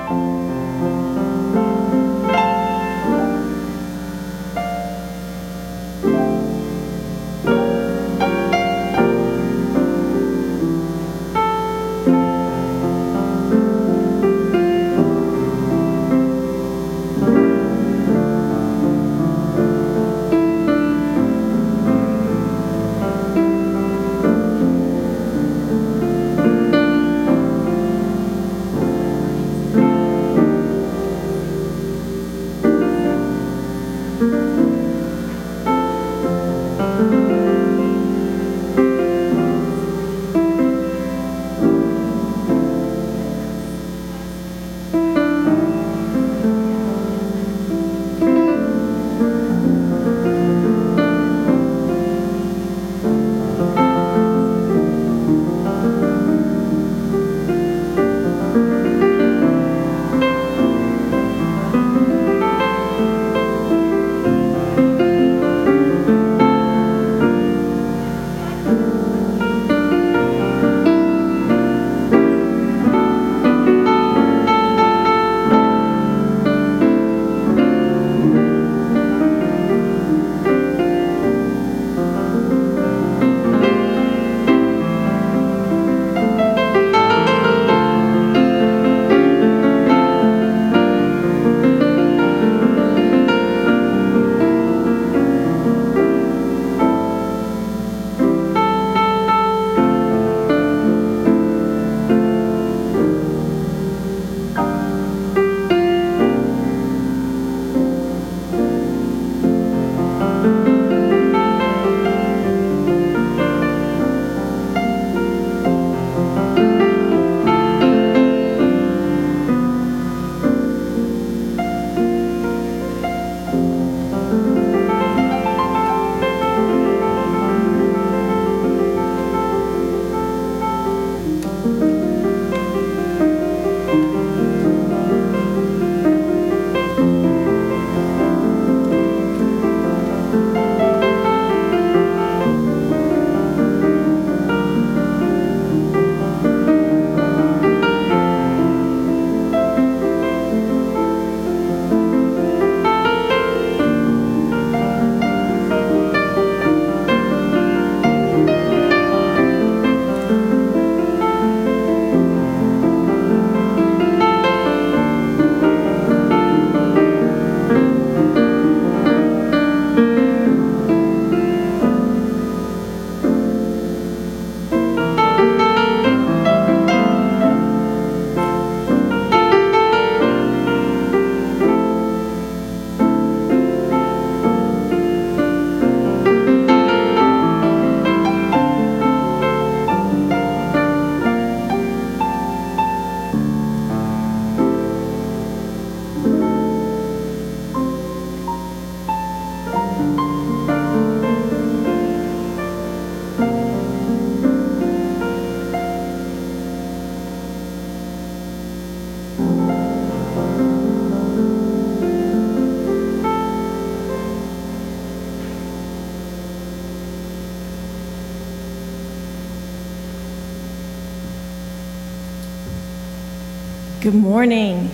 Good morning.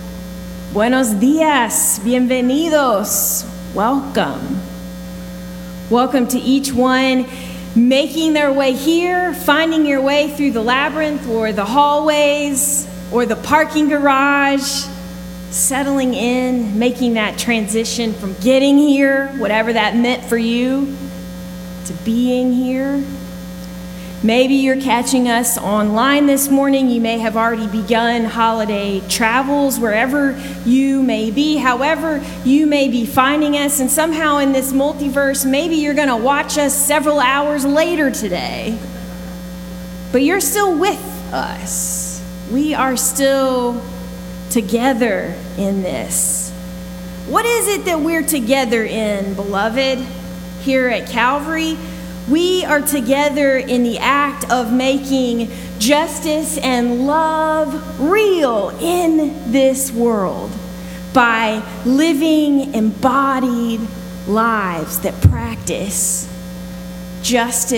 Buenos dias. Bienvenidos. Welcome. Welcome to each one making their way here, finding your way through the labyrinth or the hallways or the parking garage, settling in, making that transition from getting here, whatever that meant for you, to being here. Maybe you're catching us online this morning. You may have already begun holiday travels wherever you may be, however you may be finding us. And somehow in this multiverse, maybe you're going to watch us several hours later today. But you're still with us. We are still together in this. What is it that we're together in, beloved, here at Calvary? We are together in the act of making justice and love real in this world by living embodied lives that practice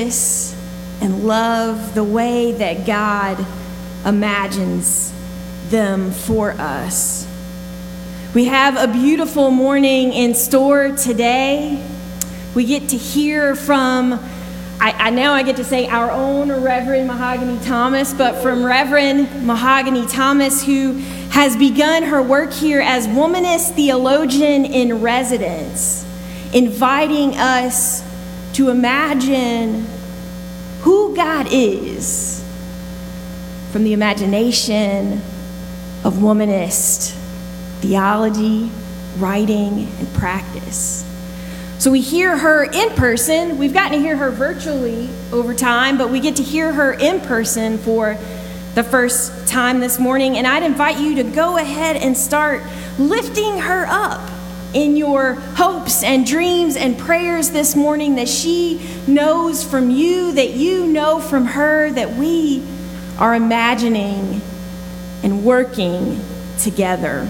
justice and love the way that God imagines them for us. We have a beautiful morning in store today. We get to hear from, now I get to say our own Reverend Mahogany Thomas, but from Reverend Mahogany Thomas, who has begun her work here as Womanist Theologian in Residence, inviting us to imagine who God is from the imagination of womanist theology, writing, and practice. So we hear her in person. We've gotten to hear her virtually over time, but we get to hear her in person for the first time this morning. And I'd invite you to go ahead and start lifting her up in your hopes and dreams and prayers this morning, that she knows from you, that you know from her, that we are imagining and working together.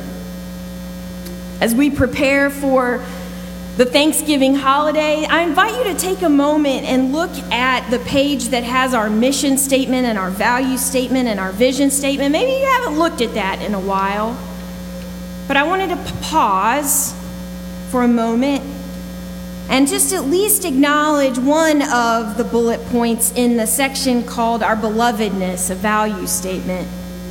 As we prepare for the Thanksgiving holiday, I invite you to take a moment and look at the page that has our mission statement and our value statement and our vision statement. Maybe you haven't looked at that in a while, but I wanted to pause for a moment and just at least acknowledge one of the bullet points in the section called Our Belovedness, a value statement.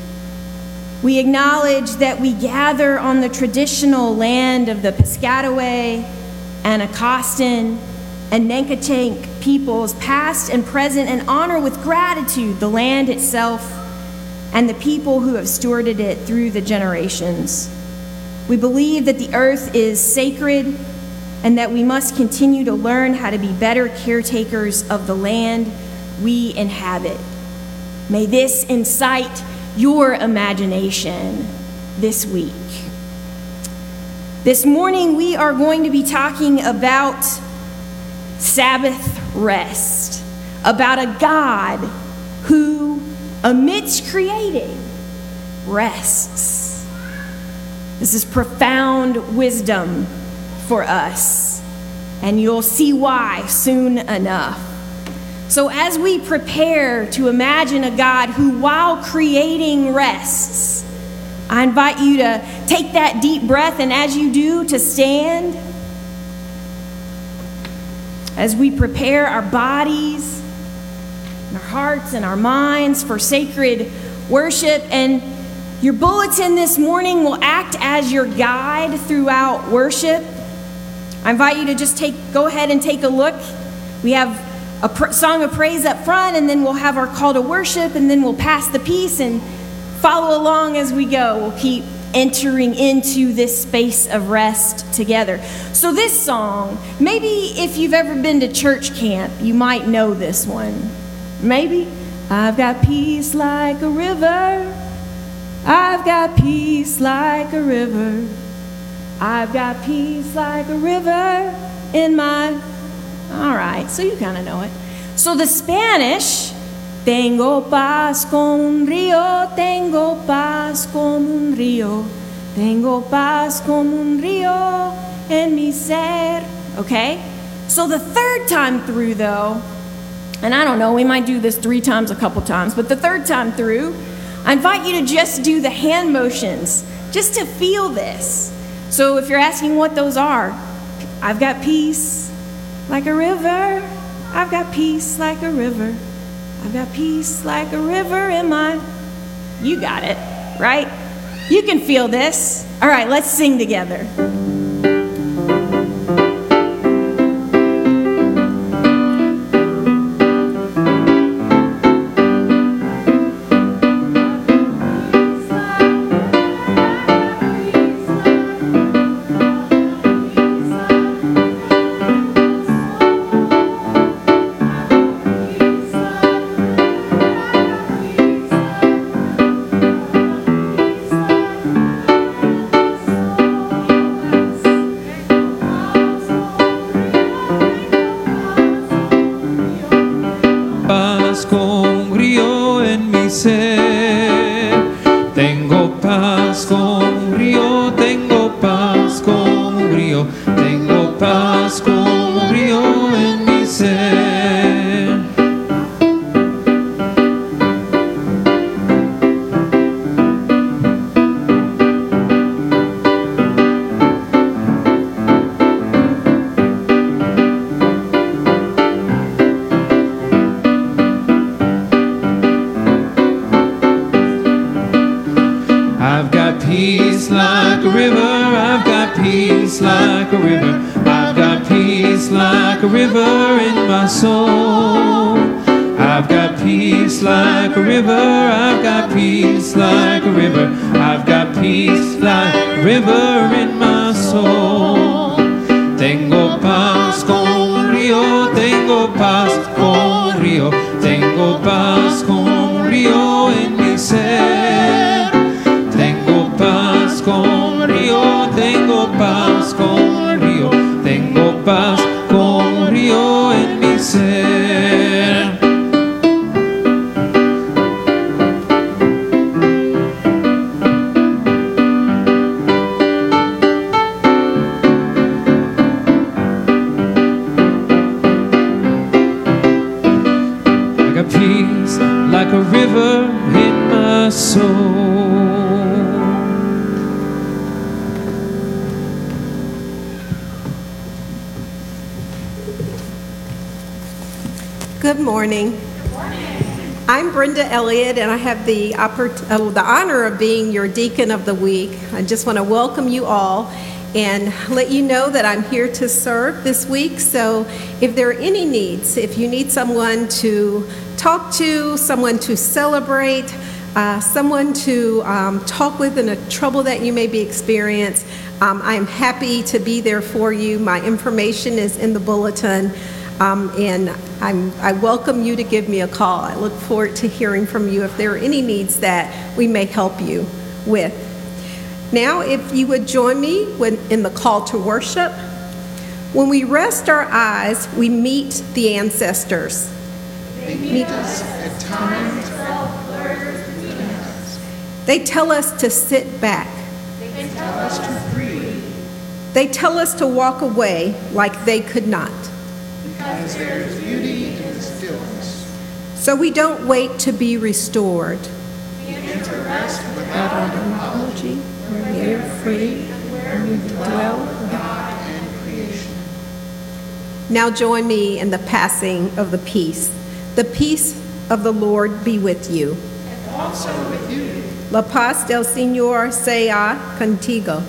We acknowledge that we gather on the traditional land of the Piscataway, Anacostan, and Nankatank peoples, past and present, and honor with gratitude the land itself and the people who have stewarded it through the generations. We believe that the earth is sacred and that we must continue to learn how to be better caretakers of the land we inhabit. May this incite your imagination this week. This morning we are going to be talking about Sabbath rest, about a God who, amidst creating, rests. This is profound wisdom for us, and you'll see why soon enough. So as we prepare to imagine a God who, while creating, rests, I invite you to take that deep breath, and as you do, to stand. As we prepare our bodies, and our hearts, and our minds for sacred worship. And your bulletin this morning will act as your guide throughout worship. I invite you to just go ahead and take a look. We have a song of praise up front, and then we'll have our call to worship, and then we'll pass the peace and follow along as we go. We'll keep entering into this space of rest together. So this song, maybe if you've ever been to church camp, you might know this one. Maybe. I've got peace like a river. I've got peace like a river. I've got peace like a river in my... All right, so you kind of know it. So the Spanish, tengo paz como un río, tengo paz como un río, tengo paz como un río en mi ser. Okay? So the third time through, though, and I don't know, we might do this 3 times a couple times, but the third time through, I invite you to just do the hand motions, just to feel this. So if you're asking what those are, I've got peace like a river. I've got peace like a river. I've got peace like a river in my... You got it, right? You can feel this. All right, let's sing together. I've got peace like a river. I've got peace like a river. I've got peace like a river in my soul. I've got peace like a river. I've got peace like a river. I've got peace like a river in my soul. Tengo paz como un río. Tengo paz como un río. Tengo paz como un río en mi ser. Tengo paz como un río. Tengo paz como un río. Tengo paz como un río en mi ser. Peace like a river in my soul. Good morning. I'm Brenda Elliott, and I have the honor of being your Deacon of the Week. I just want to welcome you all and let you know that I'm here to serve this week. So if there are any needs, if you need someone to talk to, someone to celebrate, someone to talk with in a trouble that you may be experiencing, I am happy to be there for you. My information is in the bulletin, and I welcome you to give me a call. I look forward to hearing from you if there are any needs that we may help you with. Now, if you would join me in the call to worship. When we rest our eyes, we meet the ancestors. They meet us at times. They tell us to sit back. They tell us to breathe. They tell us to walk away like they could not. Because there is beauty in the stillness. So we don't wait to be restored. We enter rest without our apology. We are free and we dwell with God and creation. Now join me in the passing of the peace. The peace of the Lord be with you. And also with you. La paz del Señor sea contigo.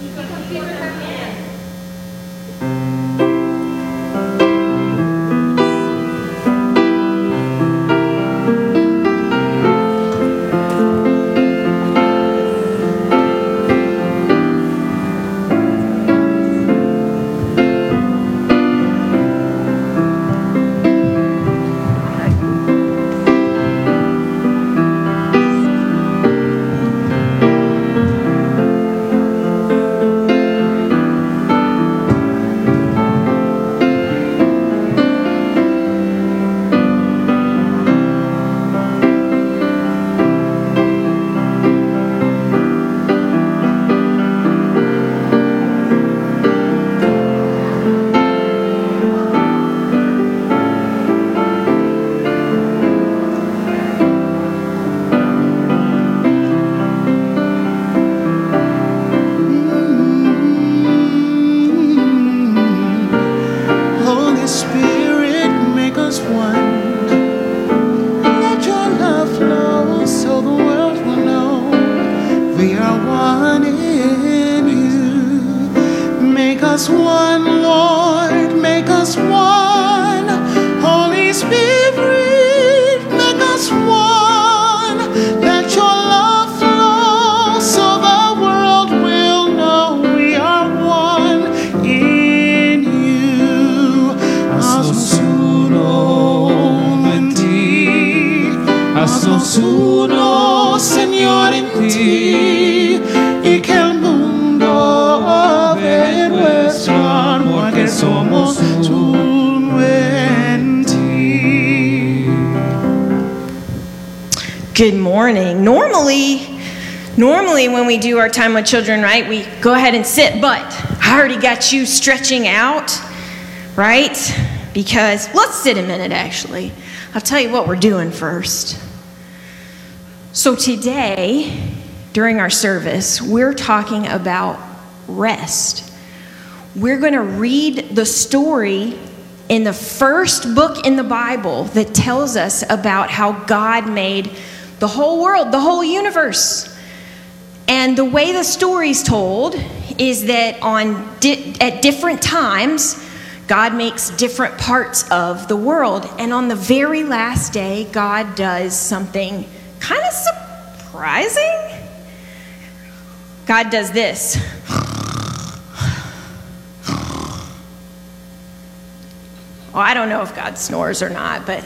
Uno, Señor, en ti, y que el mundo ve nuestro amor, que somos uno en ti. Good morning. Normally when we do our time with children, right, we go ahead and sit, but I already got you stretching out, right? Because let's sit a minute, actually. I'll tell you what we're doing first. So today, during our service, we're talking about rest. We're going to read the story in the first book in the Bible that tells us about how God made the whole world, the whole universe. And And the way the story's told is that at different times, God makes different parts of the world. And on the very last day, God does something kind of surprising. God does this. Well, I don't know if God snores or not, but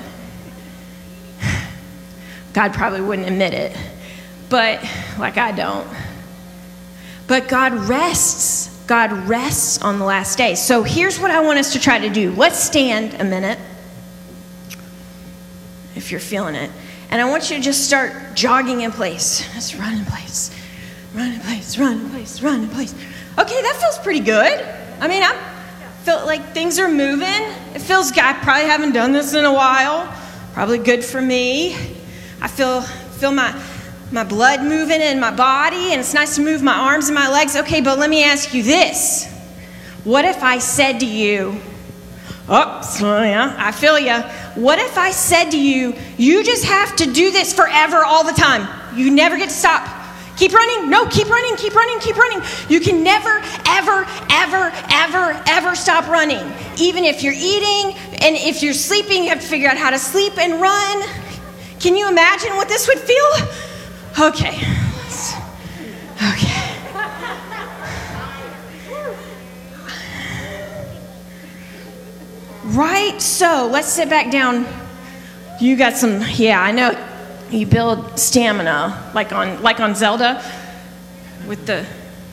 God probably wouldn't admit it. But, like I don't. But God rests. God rests on the last day. So here's what I want us to try to do. Let's stand a minute, if you're feeling it. And I want you to just start jogging in place. Just run in place. Run in place, run in place, run in place. Okay, that feels pretty good. I mean, I feel like things are moving. It feels, I probably haven't done this in a while. Probably good for me. I feel my blood moving in my body, and it's nice to move my arms and my legs. Okay, but let me ask you this. What if I said to you, yeah, I feel you. What if I said to you, you just have to do this forever all the time. You never get to stop. Keep running. No, keep running, keep running, keep running. You can never, ever, ever, ever, ever stop running. Even if you're eating and if you're sleeping, you have to figure out how to sleep and run. Can you imagine what this would feel? Okay. Okay. Right, so let's sit back down. You got some, yeah, I know. You build stamina, like on Zelda, with the...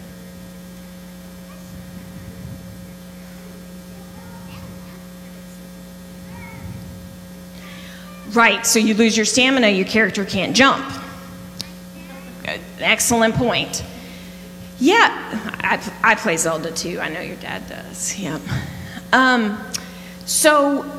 Right, so you lose your stamina, your character can't jump. Excellent point. Yeah, I play Zelda too. I know your dad does. Yep. So...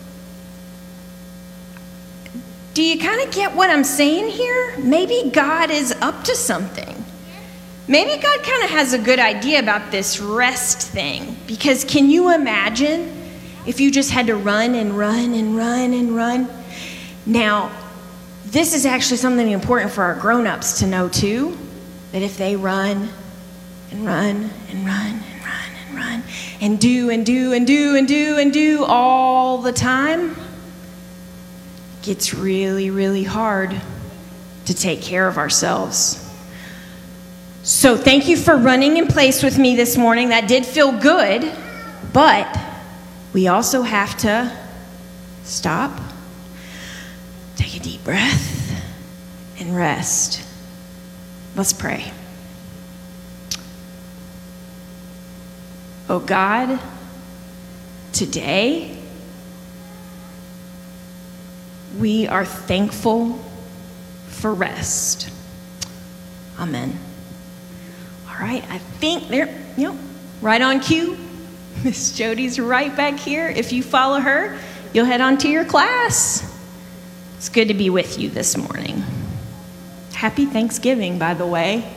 do you kind of get what I'm saying here? Maybe God is up to something. Maybe God kind of has a good idea about this rest thing. Because can you imagine if you just had to run and run and run and run? Now, this is actually something important for our grown-ups to know too. That if they run and run and run and run and run and do and do and do and do and do all the time, gets really, really hard to take care of ourselves. So thank you for running in place with me this morning. That did feel good, but we also have to stop, take a deep breath, and rest. Let's pray. Oh God, today, we are thankful for rest. Amen. All right, I think right on cue. Miss Jody's right back here. If you follow her, you'll head on to your class. It's good to be with you this morning. Happy Thanksgiving, by the way.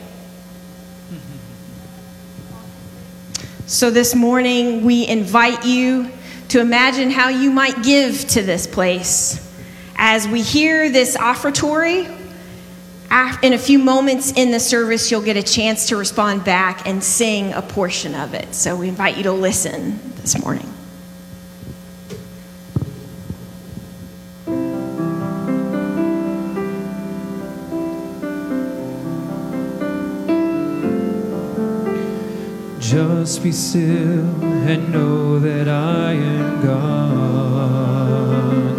So this morning, we invite you to imagine how you might give to this place. As we hear this offertory, in a few moments in the service, you'll get a chance to respond back and sing a portion of it. So we invite you to listen this morning. Just be still and know that I am God.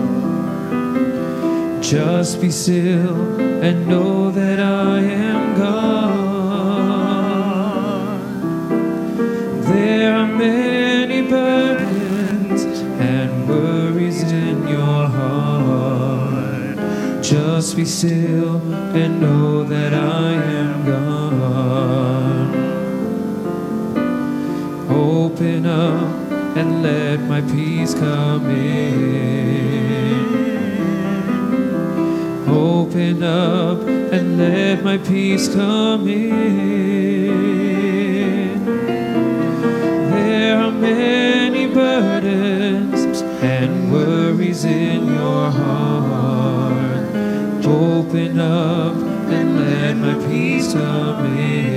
Just be still and know that I am God. There are many burdens and worries in your heart. Just be still and know that I am God. Open up and let my peace come in. Open up and let my peace come in. There are many burdens and worries in your heart. Open up and let my peace come in.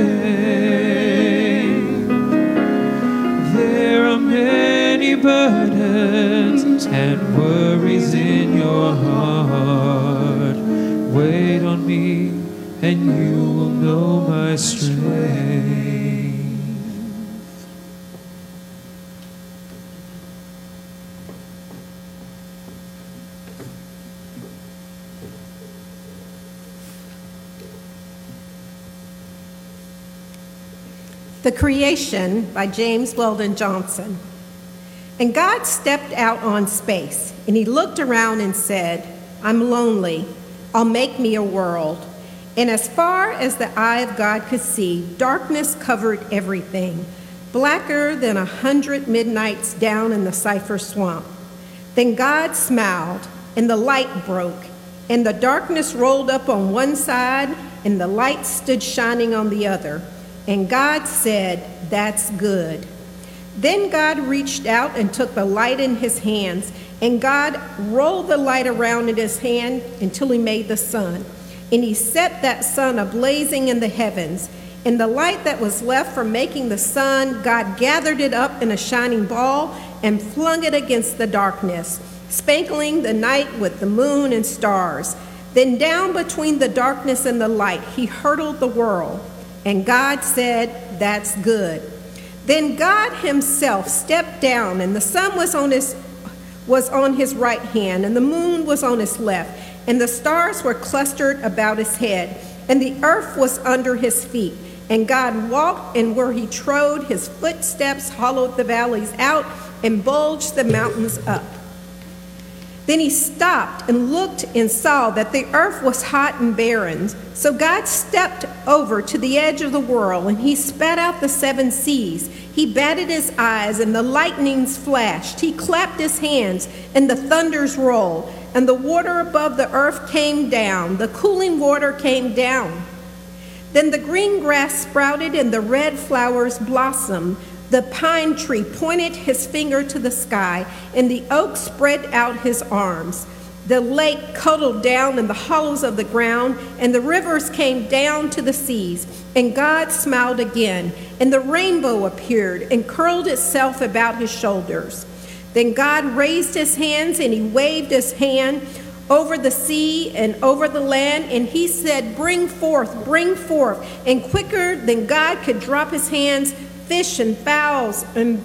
There are many burdens and worries in your heart. Wait on me, and you will know my strength. The Creation by James Weldon Johnson. And God stepped out on space, and he looked around and said, I'm lonely. I'll make me a world. And as far as the eye of God could see, darkness covered everything, blacker than 100 midnights down in the Cypher Swamp. Then God smiled, and the light broke, and the darkness rolled up on one side, and the light stood shining on the other. And God said, that's good. Then God reached out and took the light in his hands, and God rolled the light around in his hand until he made the sun. And he set that sun ablazing in the heavens. And the light that was left from making the sun, God gathered it up in a shining ball and flung it against the darkness, spankling the night with the moon and stars. Then down between the darkness and the light, he hurled the world. And God said, that's good. Then God himself stepped down, and the sun was on his right hand, and the moon was on his left, and the stars were clustered about his head, and the earth was under his feet. And God walked, and where he trod, his footsteps hollowed the valleys out and bulged the mountains up. Then he stopped and looked and saw that the earth was hot and barren. So God stepped over to the edge of the world, and he spat out the 7 seas. He batted his eyes, and the lightnings flashed. He clapped his hands, and the thunders rolled. And the water above the earth came down. The cooling water came down. Then the green grass sprouted, and the red flowers blossomed. The pine tree pointed his finger to the sky, and the oak spread out his arms. The lake cuddled down in the hollows of the ground, and the rivers came down to the seas. And God smiled again, and the rainbow appeared and curled itself about his shoulders. Then God raised his hands, and he waved his hand over the sea and over the land, and he said, bring forth, bring forth. And quicker than God could drop his hands, fish and fowls and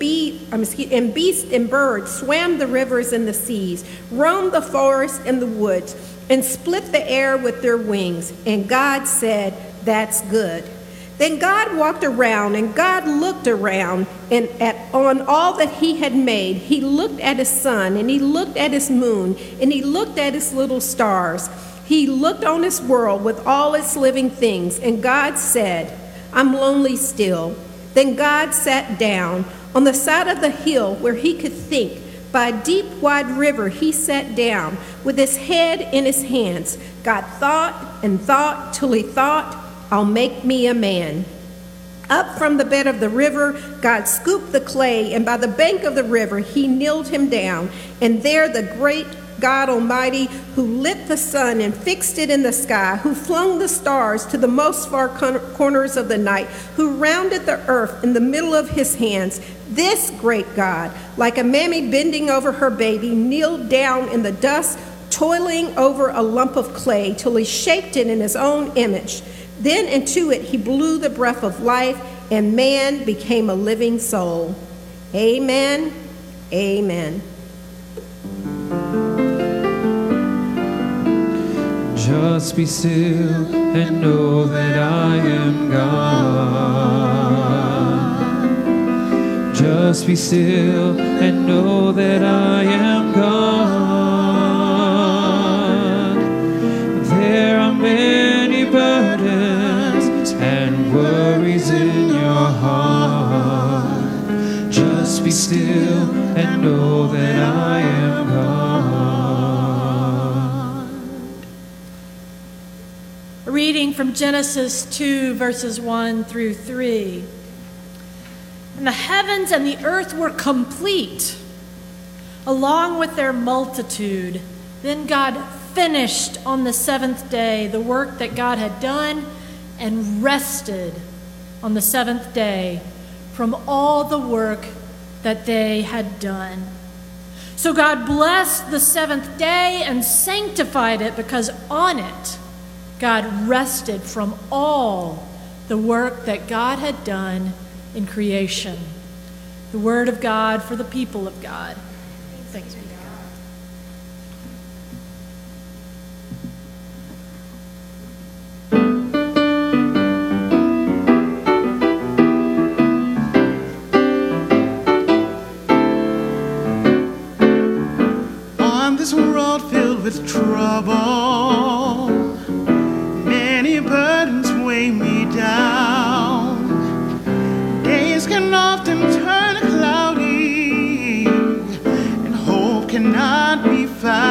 beasts and birds swam the rivers and the seas, roamed the forests and the woods, and split the air with their wings. And God said, that's good. Then God walked around, and God looked around and on all that he had made. He looked at his sun, and he looked at his moon, and he looked at his little stars. He looked on his world with all its living things, and God said, I'm lonely still. Then God sat down on the side of the hill where he could think. By a deep, wide river, he sat down with his head in his hands. God thought and thought till he thought, I'll make me a man. Up from the bed of the river, God scooped the clay, and by the bank of the river, he kneeled him down. And there the great God Almighty, who lit the sun and fixed it in the sky, who flung the stars to the most far corners of the night, who rounded the earth in the middle of his hands, this great God, like a mammy bending over her baby, kneeled down in the dust, toiling over a lump of clay till he shaped it in his own image. Then into it he blew the breath of life, and man became a living soul. Amen. Amen. Just be still and know that I am God. Just be still and know that I am God. There are many burdens and worries in your heart. Just be still and know that I am God. Reading from Genesis 2, verses 1 through 3. And the heavens and the earth were complete, along with their multitude. Then God finished on the 7th day the work that God had done and rested on the seventh day from all the work that they had done. So God blessed the seventh day and sanctified it, because on it God rested from all the work that God had done in creation. The word of God for the people of God. Thanks be to God. This world filled with trouble, many burdens weigh me down. Days can often turn cloudy, and hope cannot be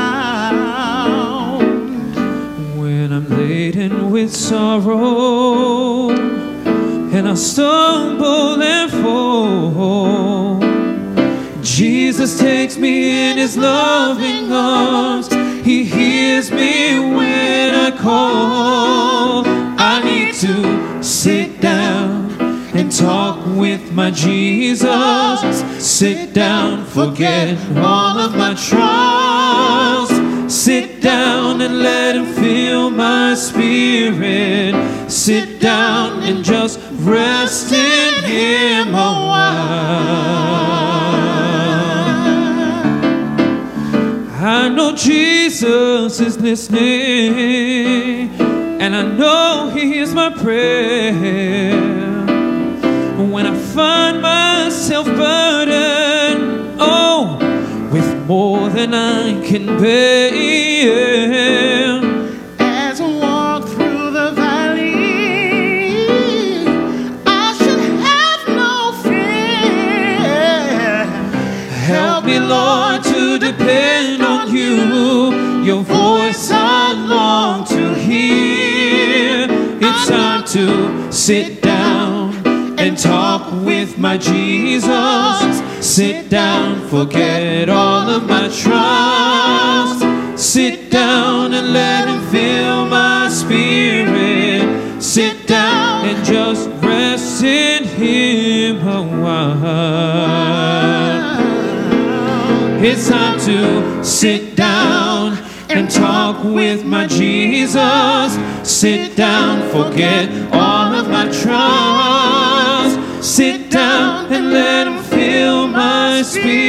found. When I'm laden with sorrow, and I stumble and fall, Jesus takes me in his loving arms. He hears me when I call. I need to sit down and talk with my Jesus. Sit down, forget all of my trials. Sit down and let him fill my spirit. Sit down and just rest in him a while. I know Jesus is listening, and I know he hears my prayer. When I find myself burdened, oh, with more than I can bear. As I walk through the valley, I should have no fear. Help me, Lord, to depend on you. Your voice I long to hear. It's time to sit down and talk with my Jesus. Sit down, forget all of my trials. Sit down and let him fill my spirit. Sit down and just rest in him a while. It's time to sit down and talk with my Jesus. Sit down, forget all of my trials. Sit down and let him fill my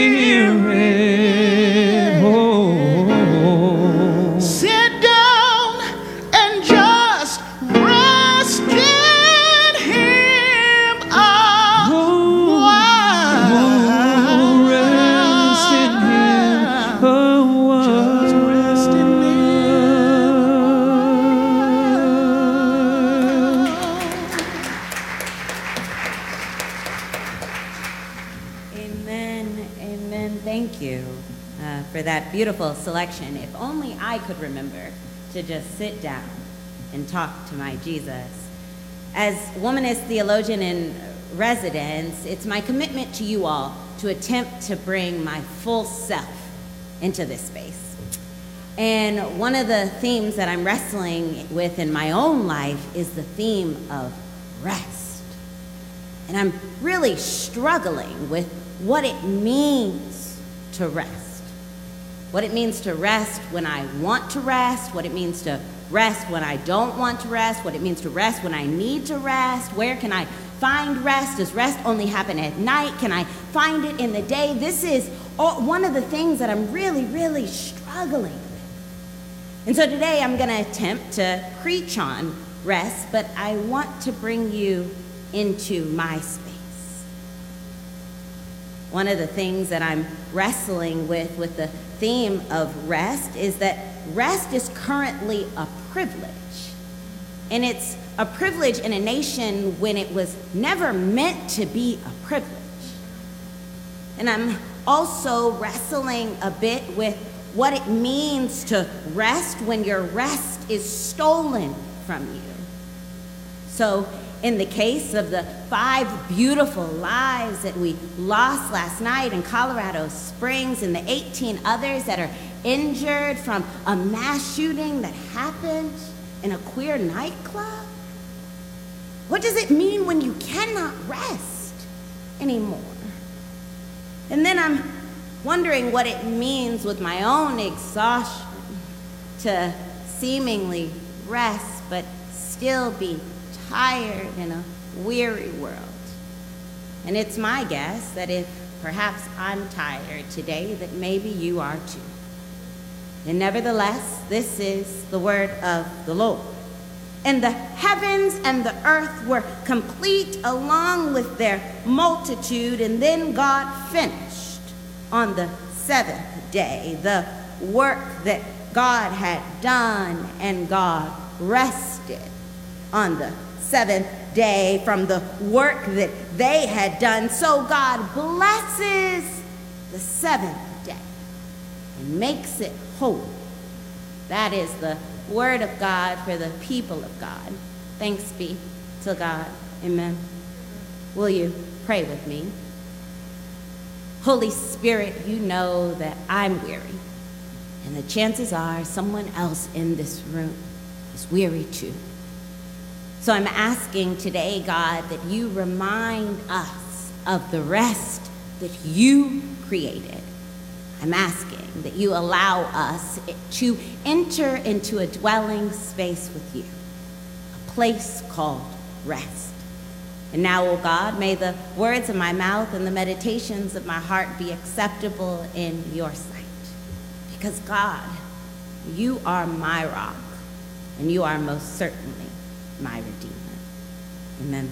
spirit. Oh. Sit down and just rest in him a while. Rest in him a while. Just rest in him. Amen, amen. Thank you for that beautiful selection. If only I could remember to just sit down and talk to my Jesus. As womanist theologian in residence, it's my commitment to you all to attempt to bring my full self into this space. And one of the themes that I'm wrestling with in my own life is the theme of rest. And I'm really struggling with what it means to rest. What it means to rest when I want to rest, what it means to rest when I don't want to rest, what it means to rest when I need to rest. Where can I find rest? Does rest only happen at night? Can I find it in the day? This is one of the things that I'm really, really struggling with. And so today I'm going to attempt to preach on rest, but I want to bring you into my space. One of the things that I'm wrestling with the theme of rest is that rest is currently a privilege. And it's a privilege in a nation when it was never meant to be a privilege. And I'm also wrestling a bit with what it means to rest when your rest is stolen from you. So in the case of the 5 beautiful lives that we lost last night in Colorado Springs and the 18 others that are injured from a mass shooting that happened in a queer nightclub, What does it mean when you cannot rest anymore? And then I'm wondering what it means with my own exhaustion to seemingly rest but still be tired in a weary world. And it's my guess that if perhaps I'm tired today, that maybe you are too. And nevertheless, this is the word of the Lord. And the heavens and the earth were complete along with their multitude, and then God finished on the seventh day the work that God had done, and God rested on the seventh day from the work that they had done. So God blesses the seventh day and makes it holy. That is the word of God for the people of God. Thanks be to God. Amen. Will you pray with me? Holy Spirit, you know that I'm weary, and the chances are someone else in this room is weary too. So I'm asking today, God, that you remind us of the rest that you created. I'm asking that you allow us to enter into a dwelling space with you, a place called rest. And now, O God, may the words of my mouth and the meditations of my heart be acceptable in your sight. Because, God, you are my rock, and you are most certainly my Redeemer. Amen.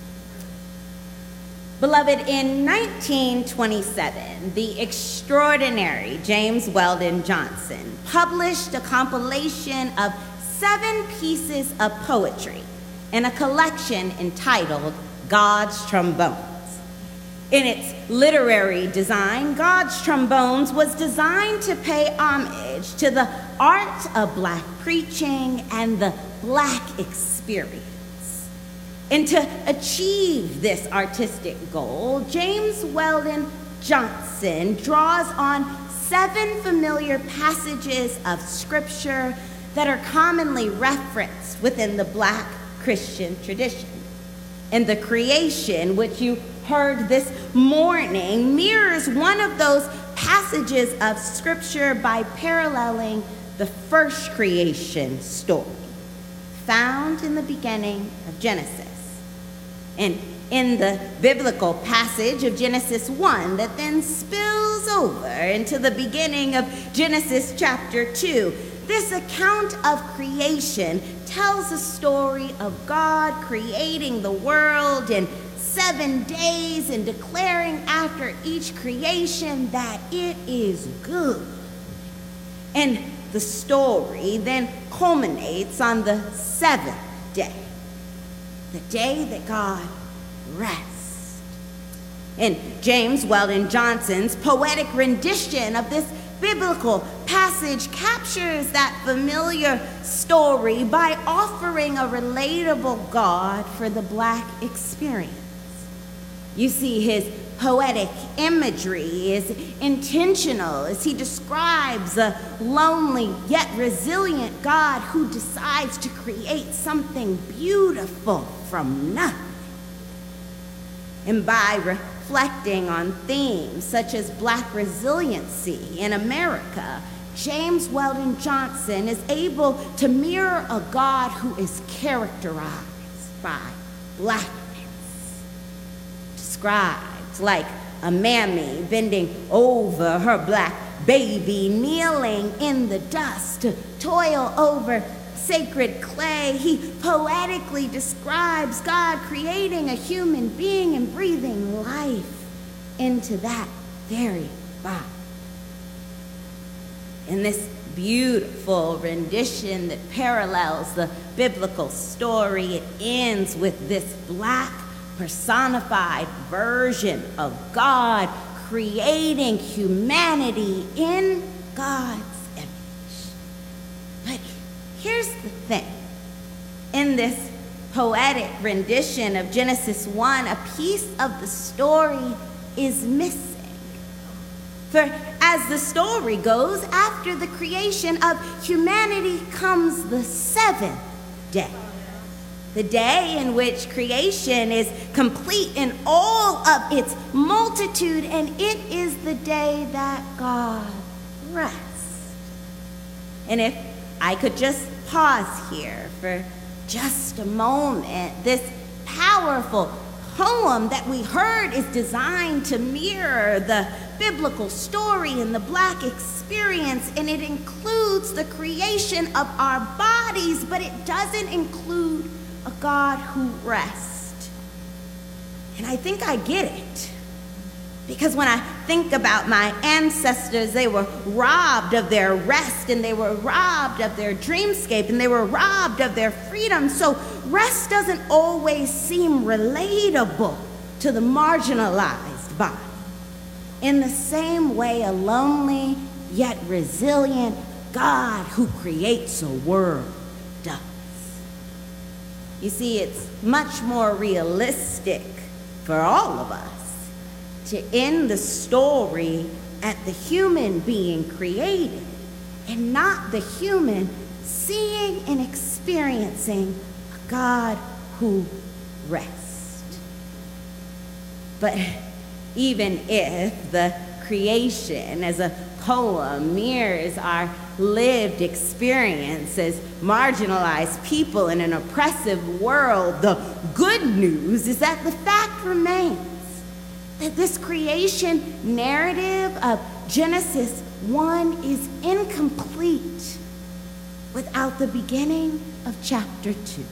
Beloved, in 1927, the extraordinary James Weldon Johnson published a compilation of 7 pieces of poetry in a collection entitled God's Trombones. In its literary design, God's Trombones was designed to pay homage to the art of Black preaching and the Black experience. And to achieve this artistic goal, James Weldon Johnson draws on 7 familiar passages of Scripture that are commonly referenced within the Black Christian tradition. And the creation, which you heard this morning, mirrors one of those passages of Scripture by paralleling the first creation story found in the beginning of Genesis. And in the biblical passage of Genesis 1 that then spills over into the beginning of Genesis chapter 2, this account of creation tells a story of God creating the world in 7 days and declaring after each creation that it is good. And the story then culminates on the 7th day, the day that God rests. And James Weldon Johnson's poetic rendition of this biblical passage captures that familiar story by offering a relatable God for the Black experience. You see, his poetic imagery is intentional as he describes a lonely yet resilient God who decides to create something beautiful from nothing. And by reflecting on themes such as Black resiliency in America, James Weldon Johnson is able to mirror a God who is characterized by Blackness, described like a mammy bending over her Black baby, kneeling in the dust to toil over sacred clay. He poetically describes God creating a human being and breathing life into that very body. In this beautiful rendition that parallels the biblical story, it ends with this Black personified version of God creating humanity in God's image. But here's the thing. In this poetic rendition of Genesis 1, a piece of the story is missing. For as the story goes, after the creation of humanity comes the 7th day. the day in which creation is complete in all of its multitude, and it is the day that God rests. And if I could just pause here for just a moment, this powerful poem that we heard is designed to mirror the biblical story and the Black experience, and it includes the creation of our bodies, but it doesn't include a God who rests. And I think I get it. Because when I think about my ancestors, they were robbed of their rest, and they were robbed of their dreamscape, and they were robbed of their freedom. So rest doesn't always seem relatable to the marginalized body. In the same way, a lonely yet resilient God who creates a world does. You see, it's much more realistic for all of us to end the story at the human being created and not the human seeing and experiencing a God who rests. But even if the creation as a poem mirrors our lived experience as marginalized people in an oppressive world, the good news is that the fact remains that this creation narrative of Genesis 1 is incomplete without the beginning of chapter 2.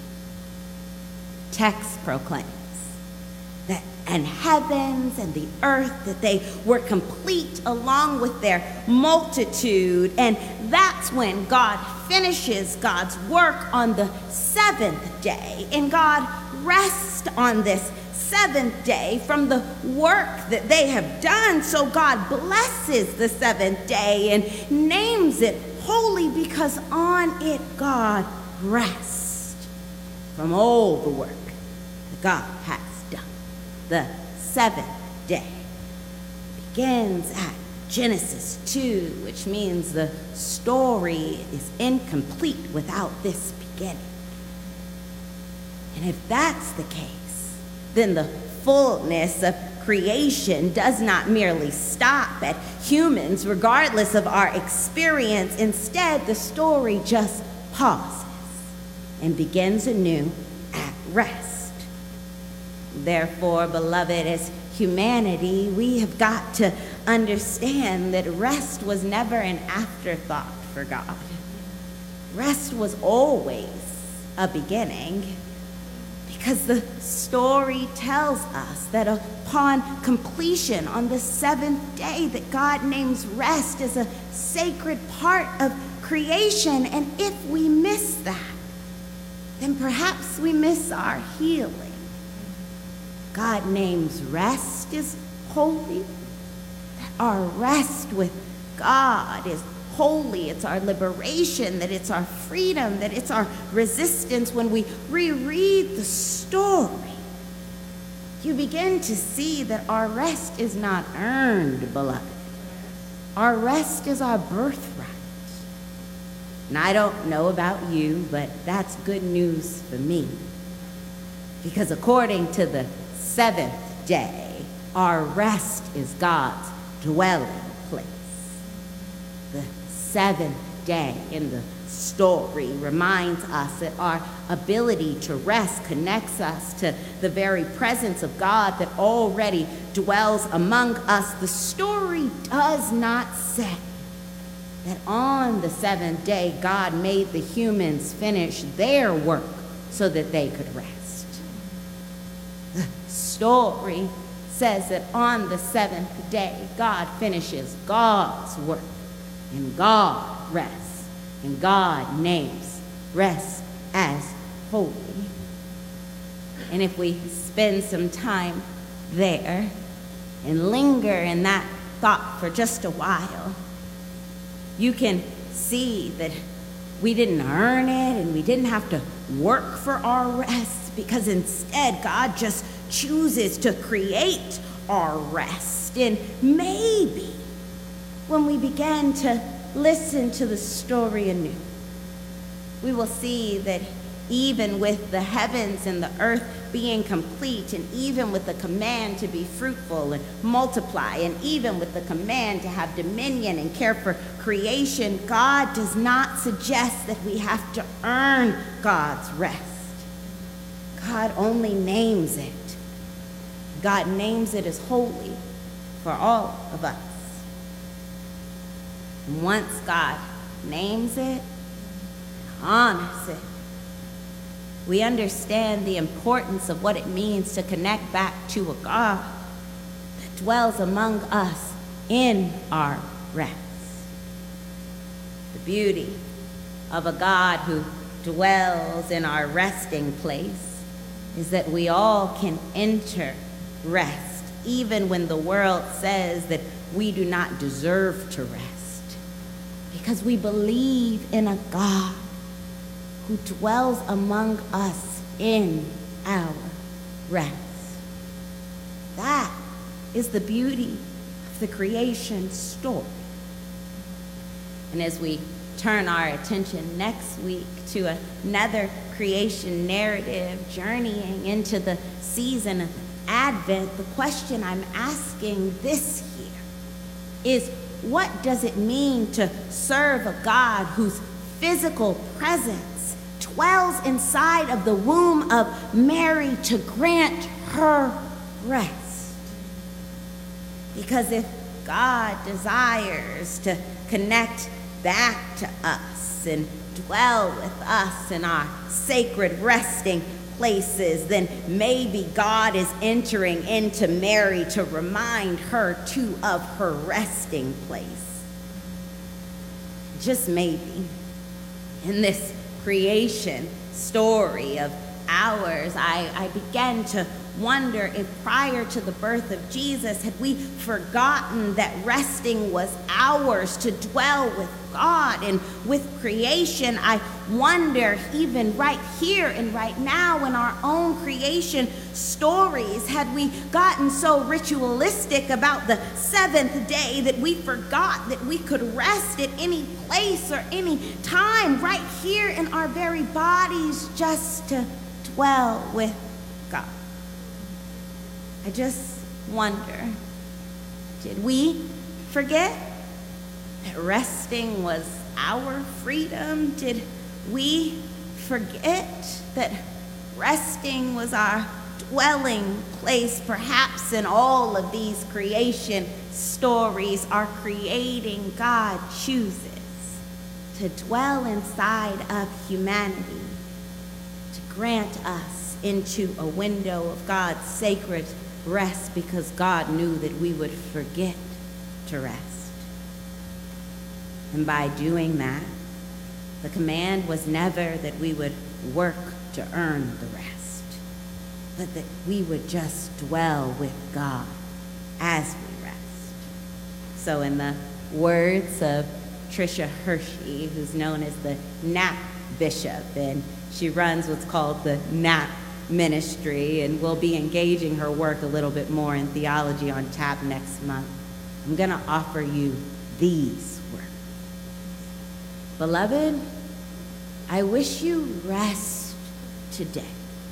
Text proclaims that and heavens and the earth, that they were complete along with their multitude, and that's when God finishes God's work on the seventh day, and God rests on this seventh day from the work that they have done. So God blesses the seventh day and names it holy because on it God rests from all the work that God has done. The seventh day begins at Genesis 2, which means the story is incomplete without this beginning. And if that's the case, then the fullness of creation does not merely stop at humans, regardless of our experience. Instead, the story just pauses and begins anew at rest. Therefore, beloved, as humanity, we have got to understand that rest was never an afterthought for God. Rest was always a beginning. Because the story tells us that upon completion on the seventh day that God names rest as a sacred part of creation. And if we miss that, then perhaps we miss our healing. God names rest as holy. That our rest with God is holy. It's our liberation, that it's our freedom, that it's our resistance. When we reread the story, you begin to see that our rest is not earned, beloved. Our rest is our birthright. And I don't know about you, but that's good news for me. Because according to the seventh day, our rest is God's dwelling place. The seventh day in the story reminds us that our ability to rest connects us to the very presence of God that already dwells among us. The story does not say that on the seventh day God made the humans finish their work so that they could rest. The story says that on the seventh day God finishes God's work. And God rests, and God names rest as holy. And if we spend some time there and linger in that thought for just a while, you can see that we didn't earn it and we didn't have to work for our rest, because instead God just chooses to create our rest. And maybe when we begin to listen to the story anew, we will see that even with the heavens and the earth being complete, and even with the command to be fruitful and multiply, and even with the command to have dominion and care for creation, God does not suggest that we have to earn God's rest. God only names it. God names it as holy for all of us. And once God names it, honors it, we understand the importance of what it means to connect back to a God that dwells among us in our rest. The beauty of a God who dwells in our resting place is that we all can enter rest, even when the world says that we do not deserve to rest, because we believe in a God who dwells among us in our rest. That is the beauty of the creation story. And as we turn our attention next week to another creation narrative, journeying into the season of Advent, the question I'm asking this year is, what does it mean to serve a God whose physical presence dwells inside of the womb of Mary to grant her rest? Because if God desires to connect back to us and dwell with us in our sacred resting places, then maybe God is entering into Mary to remind her too of her resting place. Just maybe, in this creation story of ours, I began to wonder if prior to the birth of Jesus, had we forgotten that resting was ours to dwell with God and with creation. I wonder, even right here and right now in our own creation stories, had we gotten so ritualistic about the seventh day that we forgot that we could rest at any place or any time right here in our very bodies just to dwell with God. I just wonder, did we forget that resting was our freedom? Did we forget that resting was our dwelling place? Perhaps in all of these creation stories, our creating God chooses to dwell inside of humanity, to grant us into a window of God's sacred rest, because God knew that we would forget to rest. And by doing that, the command was never that we would work to earn the rest, but that we would just dwell with God as we rest. So in the words of Tricia Hershey, who's known as the Nap Bishop, and she runs what's called the Nap Ministry, and we'll be engaging her work a little bit more in Theology on Tap next month, I'm going to offer you these words. Beloved, I wish you rest today.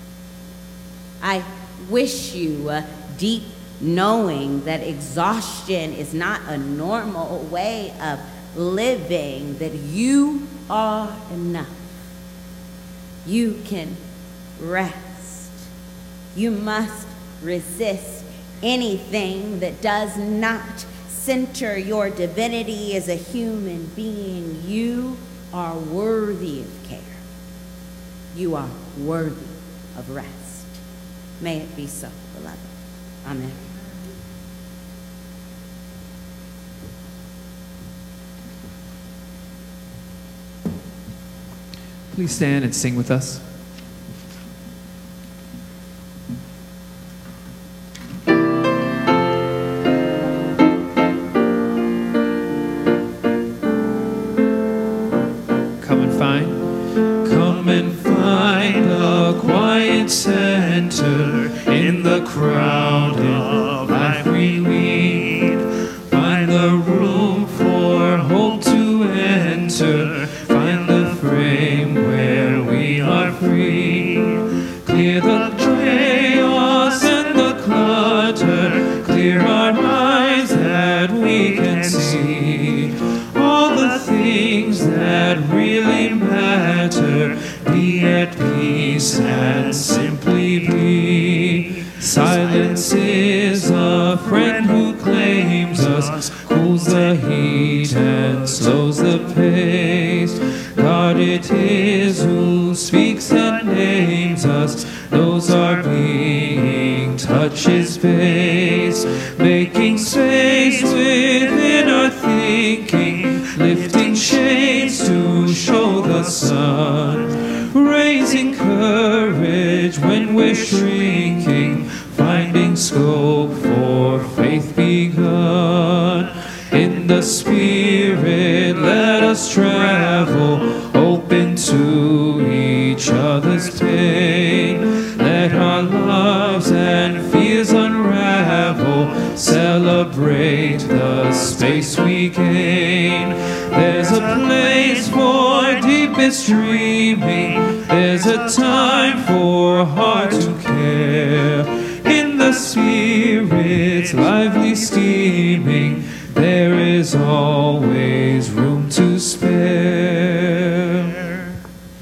I wish you a deep knowing that exhaustion is not a normal way of living, that you are enough. You can rest. You must resist anything that does not center your divinity as a human being. You are worthy of care. You are worthy of rest. May it be so, beloved. Amen. Please stand and sing with us. Center in the crowded life we lead. Find the room for hope to enter. Find the frame where we are free. is a friend who claims us, cools the heat and slows the pace. God it is who speaks and names us, knows our being, touches base, making space within our thinking, lifting shades to show the sun, raising courage when we're shrinking, finding scope for faith begun. In the Spirit, let us travel, open to each other's pain. Let our loves and fears unravel, celebrate the space we gain. There's a place for deepest dreaming, there's a time for heart to care. In the Spirit's lively steaming, there is always room to spare.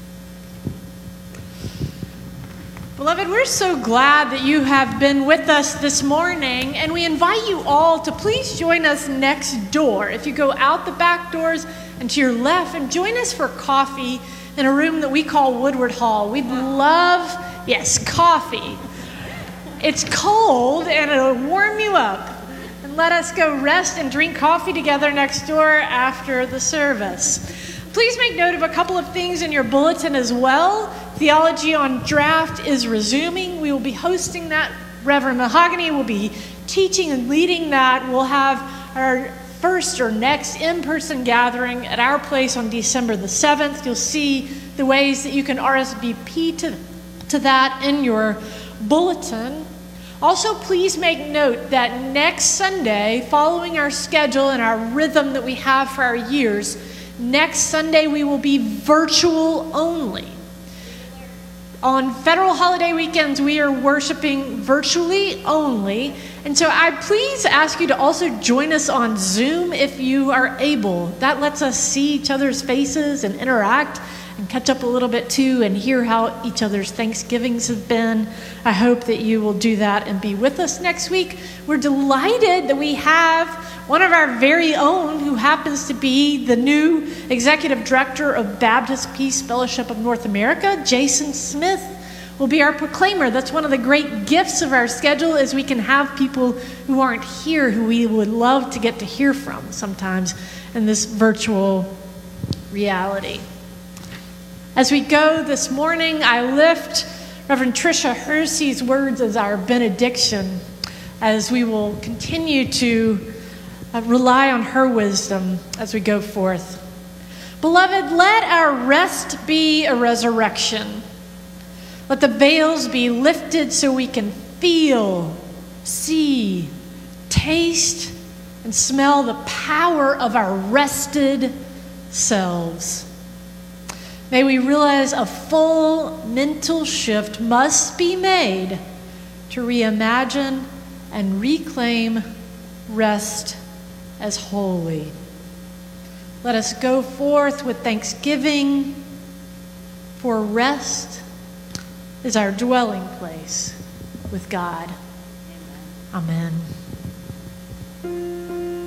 Beloved, we're so glad that you have been with us this morning, and we invite you all to please join us next door. If you go out the back doors and to your left, and join us for coffee in a room that we call Woodward Hall. We'd love, yes, coffee. It's cold and it'll warm you up. And let us go rest and drink coffee together next door after the service. Please make note of a couple of things in your bulletin as well. Theology on Draft is resuming. We will be hosting that. Reverend Mahogany will be teaching and leading that. We'll have our first or next in-person gathering at our place on December the 7th. You'll see the ways that you can RSVP to that in your bulletin. Also, please make note that next Sunday, following our schedule and our rhythm that we have for our years, next Sunday we will be virtual only. On federal holiday weekends, we are worshiping virtually only. And so I please ask you to also join us on Zoom if you are able. That lets us see each other's faces and interact and catch up a little bit too and hear how each other's Thanksgivings have been. I hope that you will do that and be with us next week. We're delighted that we have one of our very own who happens to be the new executive director of Baptist Peace Fellowship of North America. Jason Smith will be our proclaimer. That's one of the great gifts of our schedule, is we can have people who aren't here who we would love to get to hear from sometimes in this virtual reality. As we go this morning, I lift Reverend Tricia Hersey's words as our benediction, as we will continue to rely on her wisdom as we go forth. Beloved, let our rest be a resurrection. Let the veils be lifted so we can feel, see, taste, and smell the power of our rested selves. May we realize a full mental shift must be made to reimagine and reclaim rest as holy. Let us go forth with thanksgiving, for rest is our dwelling place with God. Amen.